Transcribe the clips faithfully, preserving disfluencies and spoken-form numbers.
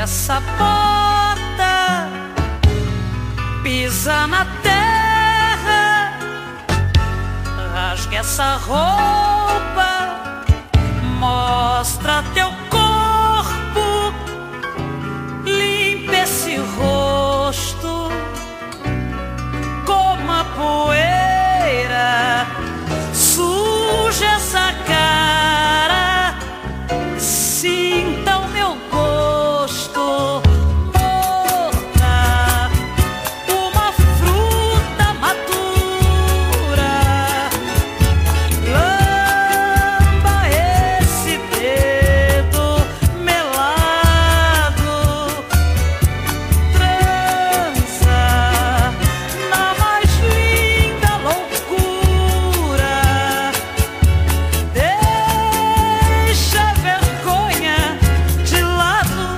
essa bota, pisa na terra, rasga essa roupa, mostra teu corpo, limpa esse rosto, coma poeira, suja essa cara, sinta o meu gosto. Morda uma fruta madura, lamba esse dedo melado, trança na mais linda loucura, deixa a vergonha de lado.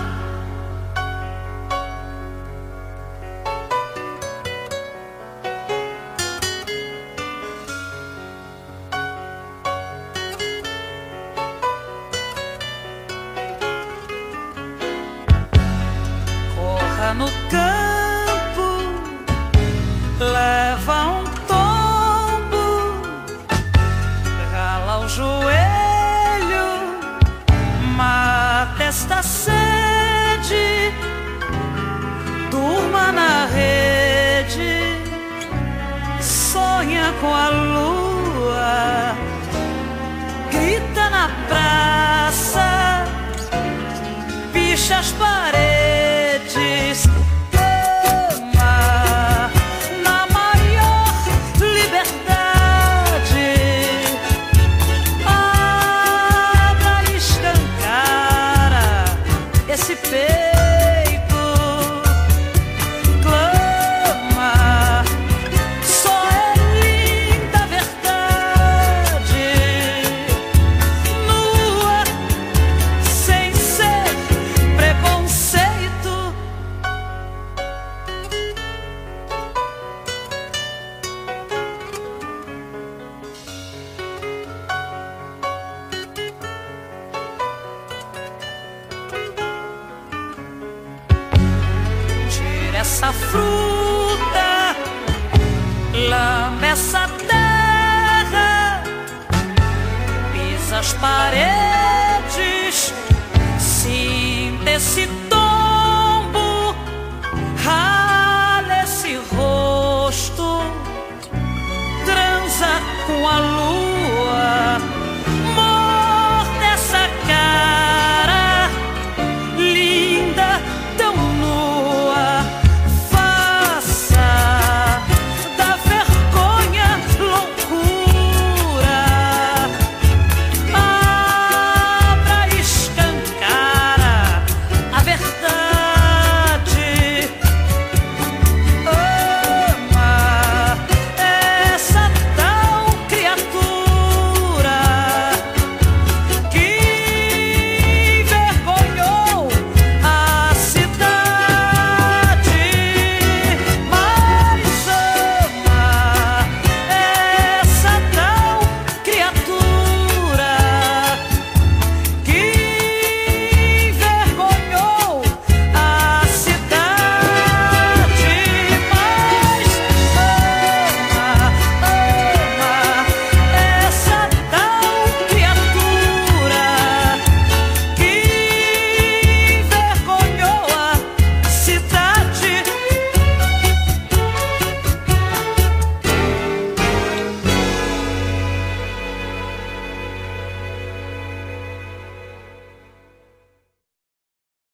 Corra no campo, leva um tombo, rala o joelho, mata esta sede, durma na rede, sonha com a lua, grita na praça, picha as paredes, ama na maior liberdade, abra e escancara esse peito, clama, só é linda a verdade, nua, sem ser preconceito. Tira essa fruta, lambe essa terra, pisa as paredes, sinta esse tombo, rala esse rosto, transa com a lua.